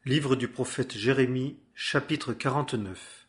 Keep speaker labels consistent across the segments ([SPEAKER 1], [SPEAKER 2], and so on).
[SPEAKER 1] Livre du prophète Jérémie, chapitre 49.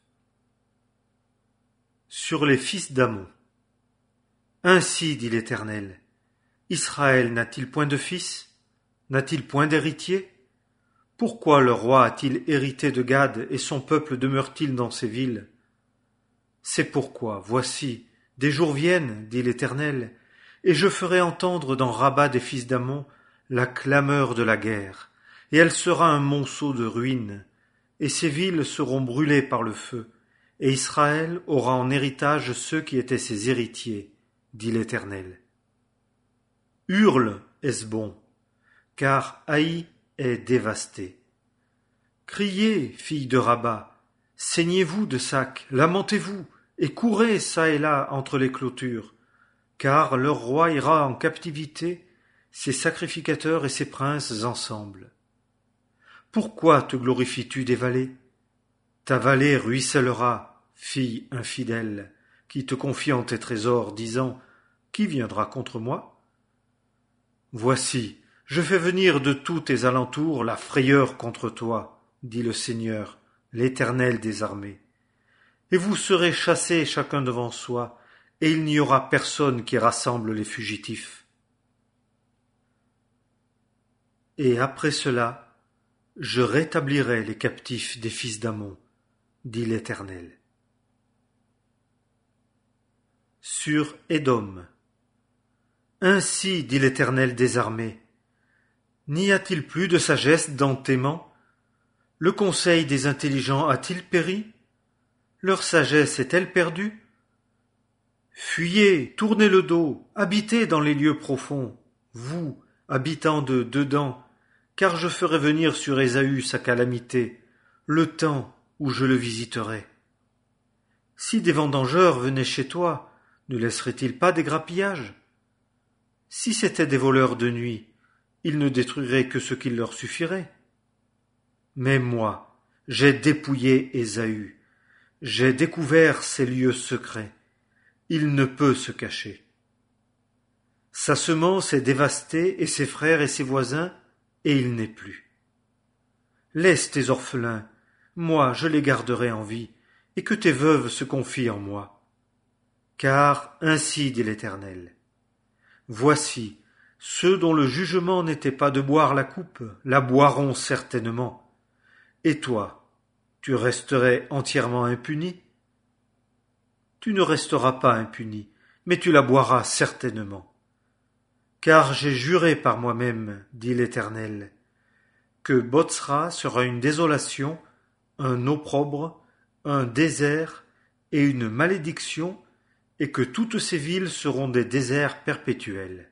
[SPEAKER 1] Sur les fils d'Ammon. Ainsi dit l'Éternel, Israël n'a-t-il point de fils? N'a-t-il point d'héritier? Pourquoi le roi a-t-il hérité de Gad et son peuple demeure-t-il dans ses villes? C'est pourquoi, voici, des jours viennent, dit l'Éternel, et je ferai entendre dans Rabba des fils d'Ammon la clameur de la guerre, et elle sera un monceau de ruines, et ses villes seront brûlées par le feu, et Israël aura en héritage ceux qui étaient ses héritiers, dit l'Éternel. Hurle, Hesbon, car Haï est dévasté. Criez, filles de Rabba, saignez-vous de sac, lamentez-vous, et courez çà et là entre les clôtures, car leur roi ira en captivité, ses sacrificateurs et ses princes ensemble. Pourquoi te glorifies-tu des vallées? Ta vallée ruissellera, fille infidèle, qui te confiant tes trésors, disant « Qui viendra contre moi ?» Voici, je fais venir de tous tes alentours la frayeur contre toi, dit le Seigneur, l'Éternel des armées. Et vous serez chassés chacun devant soi, et il n'y aura personne qui rassemble les fugitifs. Et après cela, je rétablirai les captifs des fils d'Ammon, dit l'Éternel. Sur Édom. Ainsi dit l'Éternel des armées, n'y a-t-il plus de sagesse dans Théman? Le conseil des intelligents a-t-il péri? Leur sagesse est-elle perdue? Fuyez, tournez le dos, habitez dans les lieux profonds, vous, habitants de dedans, car je ferai venir sur Ésaü sa calamité, le temps où je le visiterai. Si des vendangeurs venaient chez toi, ne laisseraient-ils pas des grappillages? Si c'étaient des voleurs de nuit, ils ne détruiraient que ce qu'il leur suffirait. Mais moi, j'ai dépouillé Ésaü, j'ai découvert ses lieux secrets. Il ne peut se cacher. Sa semence est dévastée, et ses frères et ses voisins, et il n'est plus. Laisse tes orphelins, moi je les garderai en vie, et que tes veuves se confient en moi. Car ainsi dit l'Éternel, voici, ceux dont le jugement n'était pas de boire la coupe, la boiront certainement. Et toi, tu resterais entièrement impuni? Tu ne resteras pas impuni, mais tu la boiras certainement. Car j'ai juré par moi-même, dit l'Éternel, que Botsra sera une désolation, un opprobre, un désert et une malédiction, et que toutes ces villes seront des déserts perpétuels.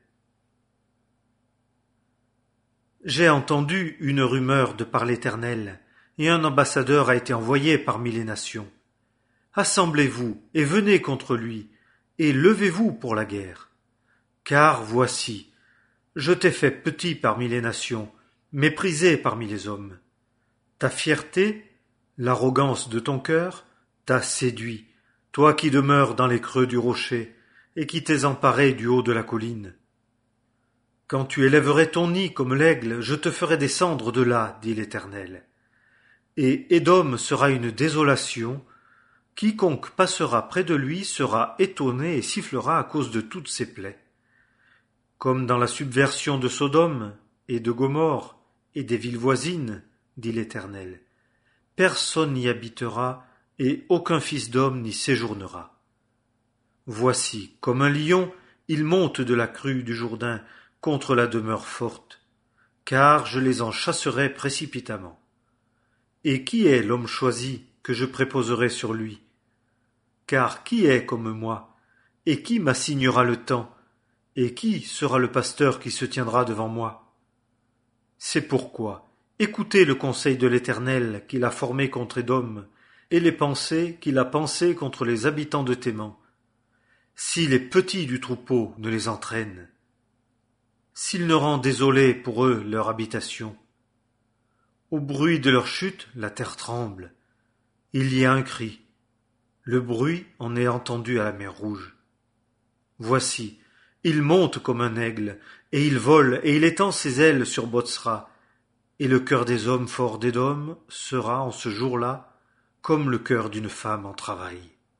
[SPEAKER 1] J'ai entendu une rumeur de par l'Éternel, et un ambassadeur a été envoyé parmi les nations. Assemblez-vous et venez contre lui, et levez-vous pour la guerre. Car voici, je t'ai fait petit parmi les nations, méprisé parmi les hommes. Ta fierté, l'arrogance de ton cœur, t'a séduit, toi qui demeures dans les creux du rocher, et qui t'es emparé du haut de la colline. Quand tu élèverais ton nid comme l'aigle, je te ferai descendre de là, dit l'Éternel. Et Édom sera une désolation, quiconque passera près de lui sera étonné et sifflera à cause de toutes ses plaies. Comme dans la subversion de Sodome et de Gomorrhe et des villes voisines, dit l'Éternel, personne n'y habitera et aucun fils d'homme n'y séjournera. Voici, comme un lion, il monte de la crue du Jourdain contre la demeure forte, car je les en chasserai précipitamment. Et qui est l'homme choisi que je préposerai sur lui? Car qui est comme moi, et qui m'assignera le temps? Et qui sera le pasteur qui se tiendra devant moi? C'est pourquoi, écoutez le conseil de l'Éternel qu'il a formé contre Édom, et les pensées qu'il a pensées contre les habitants de Théman. Si les petits du troupeau ne les entraînent, s'il ne rend désolé pour eux leur habitation, au bruit de leur chute, la terre tremble. Il y a un cri. Le bruit en est entendu à la mer Rouge. Voici, il monte comme un aigle, et il vole, et il étend ses ailes sur Botsra, et le cœur des hommes forts d'Édom sera en ce jour-là comme le cœur d'une femme en travail.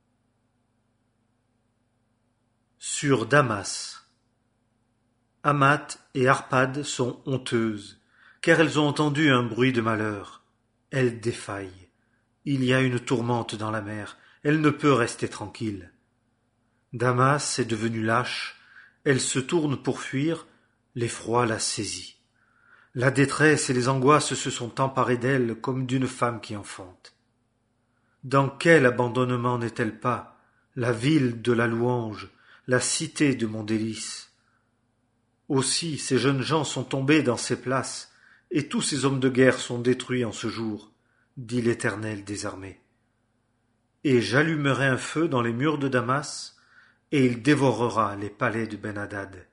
[SPEAKER 1] Sur Damas. Hamath et Arpad sont honteuses, car elles ont entendu un bruit de malheur. Elles défaillent. Il y a une tourmente dans la mer, elle ne peut rester tranquille. Damas est devenue lâche, elle se tourne pour fuir, l'effroi la saisit. La détresse et les angoisses se sont emparées d'elle comme d'une femme qui enfante. Dans quel abandonnement n'est-elle pas, la ville de la louange, la cité de mon délice? Aussi ces jeunes gens sont tombés dans ces places, et tous ces hommes de guerre sont détruits en ce jour, dit l'Éternel des armées. Et j'allumerai un feu dans les murs de Damas, et il dévorera les palais de Ben-Hadad.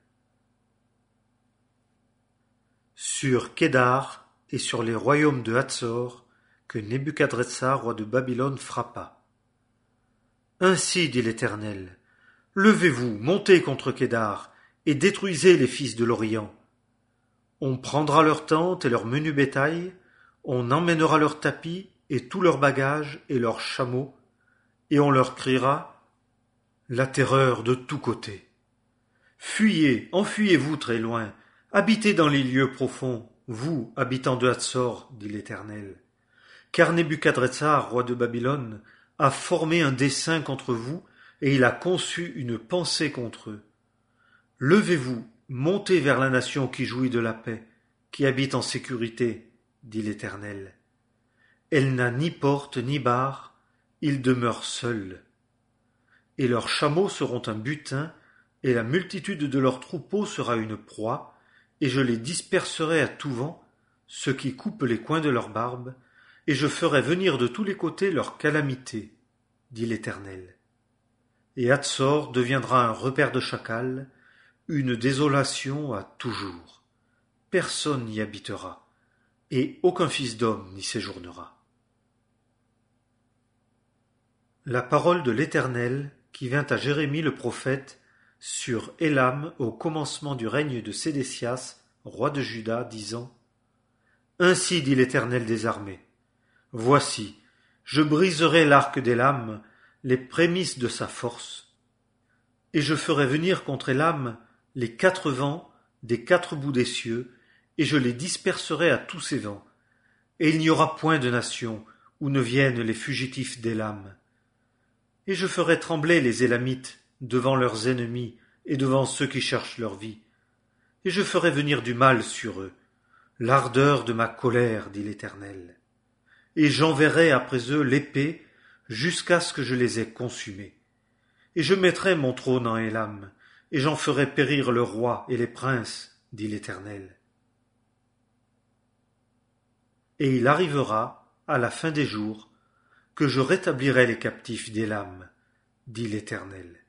[SPEAKER 1] Sur Kédar et sur les royaumes de Hatzor, que Nebuchadrezzar, roi de Babylone, frappa. Ainsi dit l'Éternel, levez-vous, montez contre Kédar, et détruisez les fils de l'Orient. On prendra leurs tentes et leur menu bétail, on emmènera leurs tapis et tous leurs bagages et leurs chameaux, et on leur criera la terreur de tous côtés. Fuyez, enfuyez-vous très loin, habitez dans les lieux profonds, vous, habitants de Hatzor, dit l'Éternel. Car Nebuchadrezzar, roi de Babylone, a formé un dessein contre vous, et il a conçu une pensée contre eux. Levez-vous, montez vers la nation qui jouit de la paix, qui habite en sécurité, dit l'Éternel. Elle n'a ni porte ni barre, ils demeurent seuls. Et leurs chameaux seront un butin, et la multitude de leurs troupeaux sera une proie, et je les disperserai à tout vent, ceux qui coupent les coins de leurs barbes, et je ferai venir de tous les côtés leur calamité, dit l'Éternel. Et Hatzor deviendra un repaire de chacals, une désolation à toujours. Personne n'y habitera, et aucun fils d'homme n'y séjournera. La parole de l'Éternel qui vint à Jérémie le prophète sur Élam au commencement du règne de Sédécias, roi de Juda, disant: Ainsi dit l'Éternel des armées, voici, je briserai l'arc d'Élam, les prémices de sa force, et je ferai venir contre Élam les 4 vents des 4 bouts des cieux, et je les disperserai à tous ces vents, et il n'y aura point de nation où ne viennent les fugitifs d'Élam. Et je ferai trembler les Élamites devant leurs ennemis et devant ceux qui cherchent leur vie, et je ferai venir du mal sur eux, l'ardeur de ma colère, dit l'Éternel. Et j'enverrai après eux l'épée jusqu'à ce que je les ai consumés. Et je mettrai mon trône en Élam, et j'en ferai périr le roi et les princes, dit l'Éternel. Et il arrivera, à la fin des jours, que je rétablirai les captifs d'Élam, dit l'Éternel.